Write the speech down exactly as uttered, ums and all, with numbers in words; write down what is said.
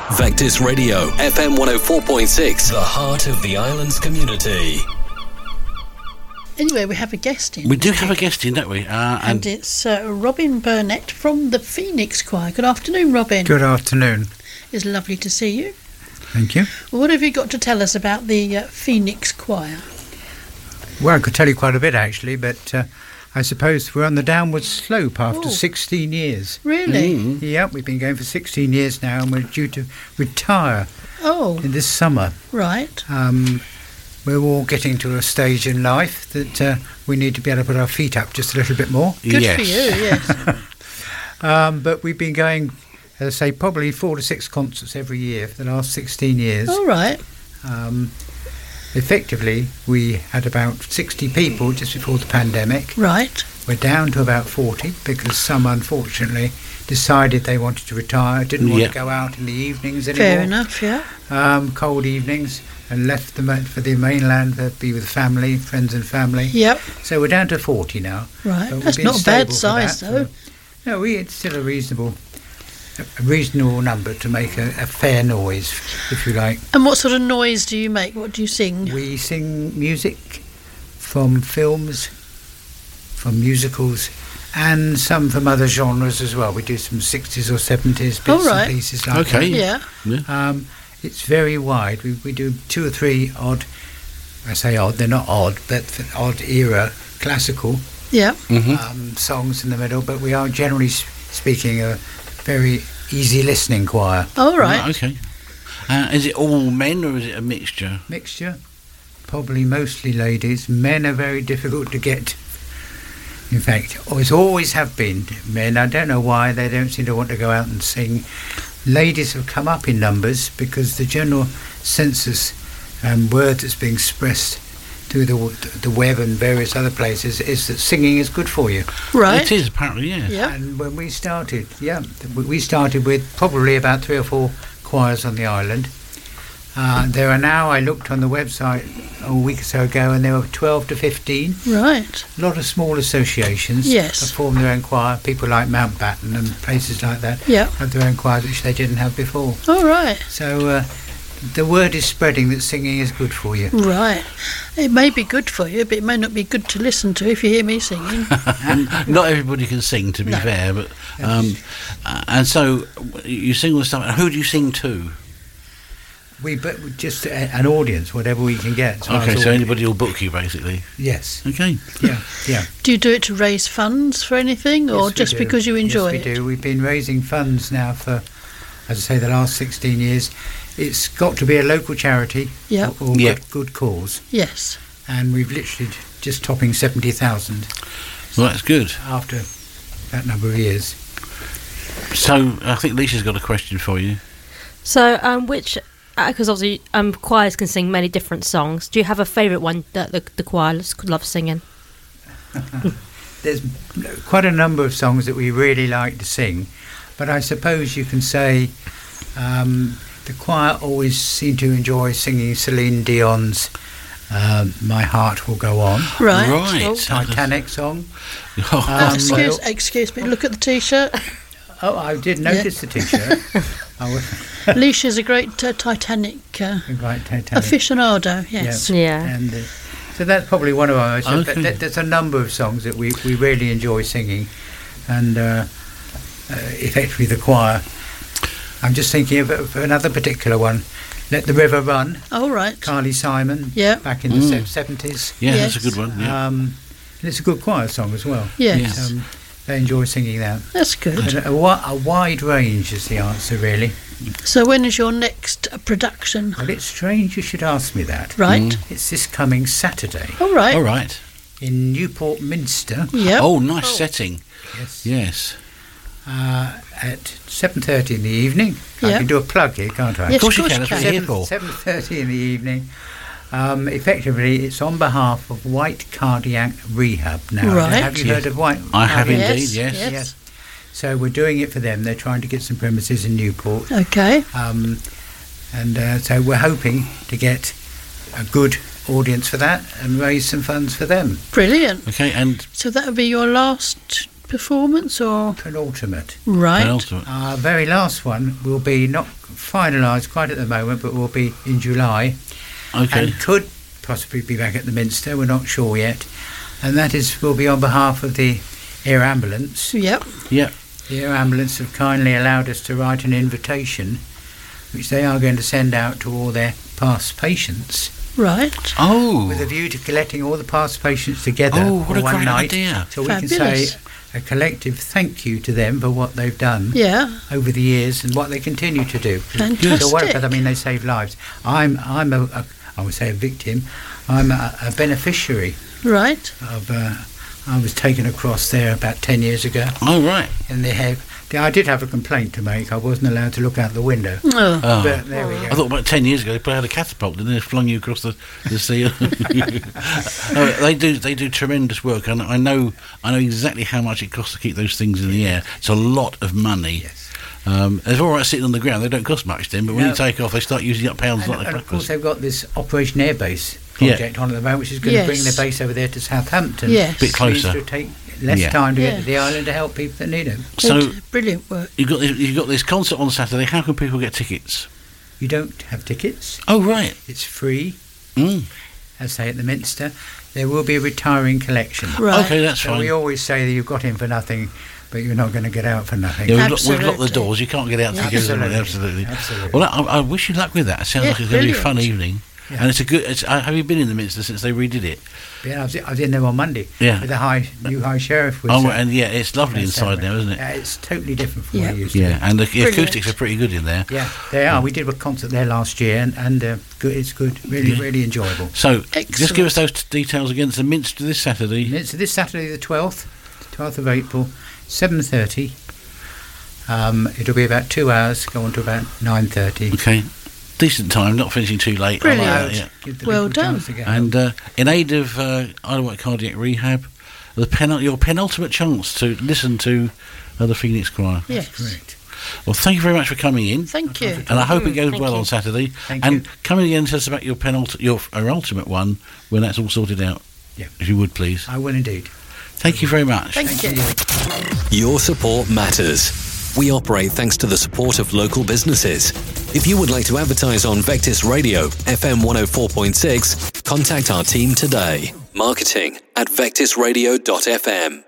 Vectis Radio, F M one oh four point six, the heart of the island's community. Anyway, we have a guest in. We do have a guest in, don't we? Uh, and, and it's uh, Robin Burnett from the Phoenix Choir. Good afternoon, Robin. Good afternoon. It's lovely to see you. Thank you. Well, what have you got to tell us about the uh, Phoenix Choir? Well, I could tell you quite a bit, actually, but uh, I suppose we're on the downward slope after Ooh. sixteen years. Really? Mm. Yeah, we've been going for sixteen years now, and we're due to retire Oh, in this summer. right. Um, we're all getting to a stage in life that uh, we need to be able to put our feet up just a little bit more. Good yes. for you, yes. Um, but we've been going, as I say, probably four to six concerts every year for the last sixteen years. All right. Um, effectively, we had about sixty people just before the pandemic. Right. We're down to about forty because some, unfortunately, decided they wanted to retire, didn't want Yeah. to go out in the evenings anymore. Fair enough, yeah. Um, cold evenings, and left the ma- for the mainland to be with family, friends and family. Yep. So we're down to forty now. Right. But we've That's been not a bad stable for size, that though. for- No, we, it's still a reasonable, a reasonable number to make a, a fair noise, if you like. And what sort of noise do you make? What do you sing? We sing music from films, from musicals, and some from other genres as well. We do some sixties or seventies bits Oh, right. and pieces like Okay. Yeah. that. Um, it's very wide. We, we do two or three odd, I say odd, they're not odd, but for odd era classical Yeah. Mhm. um, songs in the middle, but we are generally s- speaking a very easy listening choir. All right. Right, okay. Uh, is it all men or is it a mixture? Mixture, probably mostly ladies. Men are very difficult to get. In fact, always always have been men. I don't know why they don't seem to want to go out and sing. Ladies have come up in numbers because the general census and word that's being expressed through the the web and various other places is that singing is good for you. Right. It is, apparently, yes. Yeah. And when we started, yeah, we- we started with probably about three or four choirs on the island. Uh, there are now, I looked on the website a week or so ago, and there were twelve to fifteen. Right. A lot of small associations Yes. have formed their own choir. People like Mountbatten and places like that Yeah. have their own choirs, which they didn't have before. All right. So uh, the word is spreading that singing is good for you. Right. It may be good for you, but it may not be good to listen to if you hear me singing. Not everybody can sing, to be No. fair, but um, uh, and so you sing all the stuff. Who do you sing to? We but just a, an audience, whatever we can get. as far Okay, as so audience. anybody will book you, basically. Yes. Okay. Yeah. Yeah. Do you do it to raise funds for anything, or Yes, we just do. because you enjoy yes, we it? do. We've been raising funds now for, as I say, the last sixteen years. It's got to be a local charity Yeah. or, or Yeah. good, good cause, Yes. and we've literally just topping seventy thousand Well, that's good. after that number of years. So I think Lisa's got a question for you. So, um, which, because obviously um, choirs can sing many different songs. Do you have a favourite one that the, the choir love singing? There's quite a number of songs that we really like to sing, but I suppose you can say um, the choir always seem to enjoy singing Celine Dion's um, "My Heart Will Go On," Right. Right. Oh, Titanic song. Oh, uh, Um, excuse, well- excuse me. Look at the T-shirt. Oh, I did notice the T-shirt. Oh, Leisha's a great uh, Titanic uh, right, Titanic. aficionado. Yes. Yeah. And uh, so that's probably one of our. So Okay. th- th- there's a number of songs that we, we really enjoy singing, and uh, uh, effectively the choir. I'm just thinking of, of another particular one. "Let the River Run," All right. Carly Simon. Yeah. Back in the Mm. se- seventies. yeah, Yes. that's a good one. Yeah. Um, and it's a good choir song as well. Yes. Yes. Um, they enjoy singing that. That's good. And a, wi- a wide range is the answer, really. So when is your next uh, production? Well, it's strange you should ask me that. Right. Mm. It's this coming Saturday All right. All right. in Newport Minster. Yep. Oh, nice setting. Yes. Yes. Uh, at seven thirty in the evening. I Yeah. can do a plug here, can't I? Yes, Of course you course can. you That's what can. you're here for. seven thirty in the evening. Um, effectively, it's on behalf of White Cardiac Rehab. Now, Right. have you Yes. heard of White? I have Cardiac? indeed. Yes. Yes. Yes. So we're doing it for them. They're trying to get some premises in Newport, Okay. um, and uh, so we're hoping to get a good audience for that and raise some funds for them. Brilliant. Okay, and So that would be your last performance, or Penultimate. right? penultimate. Our very last one will be not finalised quite at the moment, but will be in July. Okay. And could possibly be back at the Minster. We're not sure yet. And that is will be on behalf of the Air Ambulance. Yep. Yeah. The Air Ambulance have kindly allowed us to write an invitation, which they are going to send out to all their past patients, Right. Oh. with a view to collecting all the past patients together Oh, what for a one great night, idea. so we can Fabulous. say a collective thank you to them for what they've done Yeah. over the years and what they continue to do. Fantastic. So what, I mean, they save lives. I'm, I'm a, a, I would say a victim. I'm a, a beneficiary Right. of. Uh, I was taken across there about ten years ago, Oh, right. and they have. I did have a complaint to make. I wasn't allowed to look out the window. Oh. Oh. But there we go. I thought about ten years ago they put out a catapult and then they flung you across the, the sea. No, they do they do tremendous work, and I know I know exactly how much it costs to keep those things in the air. It's a lot of money. Yes. Um, they're all right sitting on the ground. They don't cost much then, but when No. you take off, they start using up pounds And, like and the of course, crackers. they've got this Operation Airbase Yeah. project on at the moment, which is going to bring Yes. the base over there to Southampton. Yes. Bit closer. It will take less Yeah. time to Yeah. get to the island to help people that need it. So Good. Brilliant work. you've got this, you've got this concert on Saturday. How can people get tickets? You don't have tickets. Oh, right. It's free, Mm. as say at the Minster. There will be a retiring collection. Right. Okay, that's So fine. we always say that you've got in for nothing, but you're not going to get out for nothing. Yeah, we've, locked, we've locked the Absolutely. doors. You can't get out Yeah. together. Absolutely. Absolutely. Absolutely. Well, I, I wish you luck with that. It sounds Yeah, like it's going to be a fun brilliant. evening. Yeah. And it's a good. It's, uh, have you been in the Minster since they redid it? Yeah, I was, I was in there on Monday. Yeah. With the high new high sheriff. Was, Oh, uh, and yeah, it's lovely inside now, isn't it? Yeah, it's totally different from Yeah. what it used to Yeah, be. and the, the Brilliant. acoustics are pretty good in there. Yeah, they are. We did a concert there last year, and, and uh, good, it's good, really, Yeah. really enjoyable. So, just Excellent. give us those t- details again. It's the Minster this Saturday. It's this Saturday, the twelfth, twelfth of April, seven thirty. Um, it'll be about two hours. Go on to about nine thirty. Okay, decent time, not finishing too late. I like Brilliant. that, yeah. Give the Well people a done. chance to get And uh, in aid of uh, Isle of Wight Cardiac Rehab, the penul- your penultimate chance to listen to uh, the Phoenix Choir. Yes. correct. Well, thank you very much for coming in. Thank you. And I hope it goes Thank well you. on Saturday. Thank and you. come in again and tell us about your penult- your uh, ultimate one when that's all sorted out. Yeah. If you would, please. I will indeed. Thank you very much. Thank you. Your support matters. We operate thanks to the support of local businesses. If you would like to advertise on Vectis Radio, F M one oh four point six, contact our team today. Marketing at vectis radio dot f m.